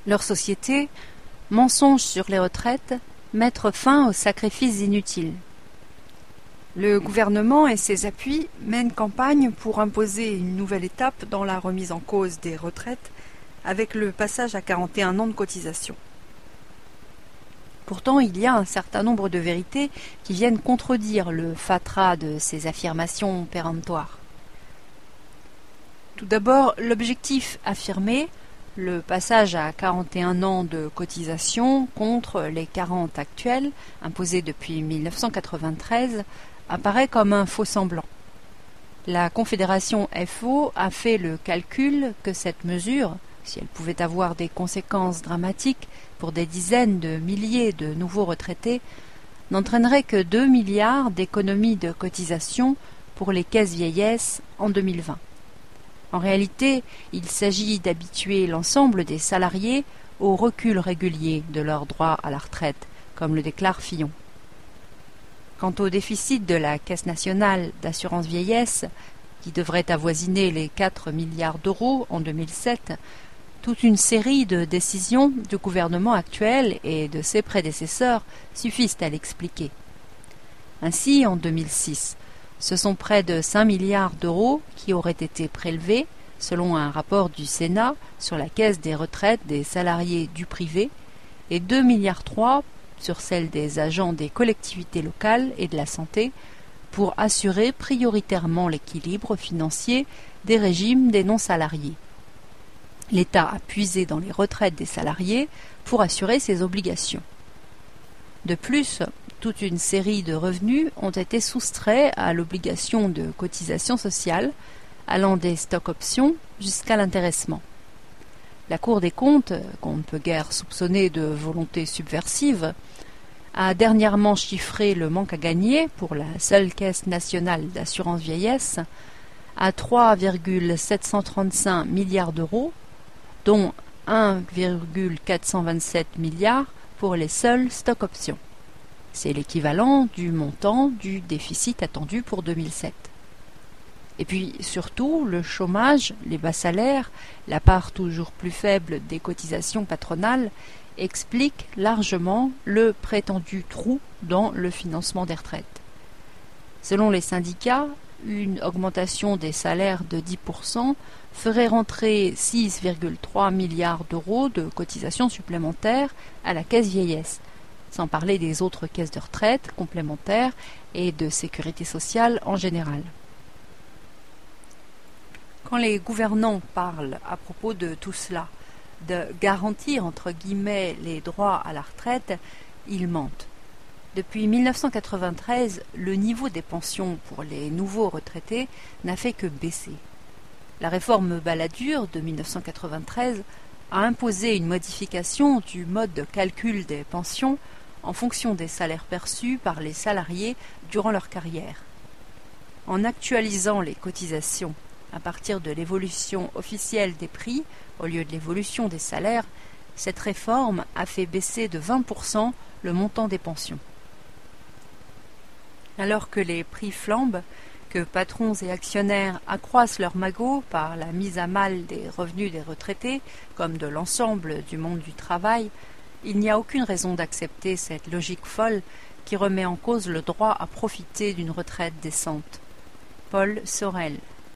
Leur société, mensonge sur les retraites, mettre fin aux sacrifices inutiles. Le gouvernement et ses appuis mènent campagne pour imposer une nouvelle étape dans la remise en cause des retraites avec le passage à 41 ans de cotisation. Pourtant, il y a un certain nombre de vérités qui viennent contredire le fatras de ces affirmations péremptoires. Tout d'abord, l'objectif affirmé, le passage à 41 ans de cotisation contre les 40 actuels, imposés depuis 1993, apparaît comme un faux-semblant. La Confédération FO a fait le calcul que cette mesure, si elle pouvait avoir des conséquences dramatiques pour des dizaines de milliers de nouveaux retraités, n'entraînerait que 2 milliards d'économies de cotisation pour les caisses vieillesse en 2020. En réalité, il s'agit d'habituer l'ensemble des salariés au recul régulier de leurs droits à la retraite, comme le déclare Fillon. Quant au déficit de la Caisse nationale d'assurance vieillesse, qui devrait avoisiner les 4 milliards d'euros en 2007, toute une série de décisions du gouvernement actuel et de ses prédécesseurs suffisent à l'expliquer. Ainsi, en 2006, ce sont près de 5 milliards d'euros qui auraient été prélevés, selon un rapport du Sénat sur la caisse des retraites des salariés du privé, et 2,3 milliards sur celle des agents des collectivités locales et de la santé, pour assurer prioritairement l'équilibre financier des régimes des non-salariés. L'État a puisé dans les retraites des salariés pour assurer ses obligations. De plus, toute une série de revenus ont été soustraits à l'obligation de cotisation sociale, allant des stock-options jusqu'à l'intéressement. La Cour des comptes, qu'on ne peut guère soupçonner de volonté subversive, a dernièrement chiffré le manque à gagner pour la seule Caisse nationale d'assurance vieillesse à 3,735 milliards d'euros, dont 1,427 milliards pour les seules stock-options. C'est l'équivalent du montant du déficit attendu pour 2007. Et puis surtout, le chômage, les bas salaires, la part toujours plus faible des cotisations patronales expliquent largement le prétendu trou dans le financement des retraites. Selon les syndicats, une augmentation des salaires de 10% ferait rentrer 6,3 milliards d'euros de cotisations supplémentaires à la caisse vieillesse, sans parler des autres caisses de retraite complémentaires et de sécurité sociale en général. Quand les gouvernants parlent à propos de tout cela, de garantir entre guillemets les droits à la retraite, ils mentent. Depuis 1993, le niveau des pensions pour les nouveaux retraités n'a fait que baisser. La réforme Balladur de 1993 a imposé une modification du mode de calcul des pensions en fonction des salaires perçus par les salariés durant leur carrière. En actualisant les cotisations à partir de l'évolution officielle des prix au lieu de l'évolution des salaires, cette réforme a fait baisser de 20% le montant des pensions. Alors que les prix flambent, que patrons et actionnaires accroissent leur magot par la mise à mal des revenus des retraités, comme de l'ensemble du monde du travail, il n'y a aucune raison d'accepter cette logique folle qui remet en cause le droit à profiter d'une retraite décente. Paul Sorel.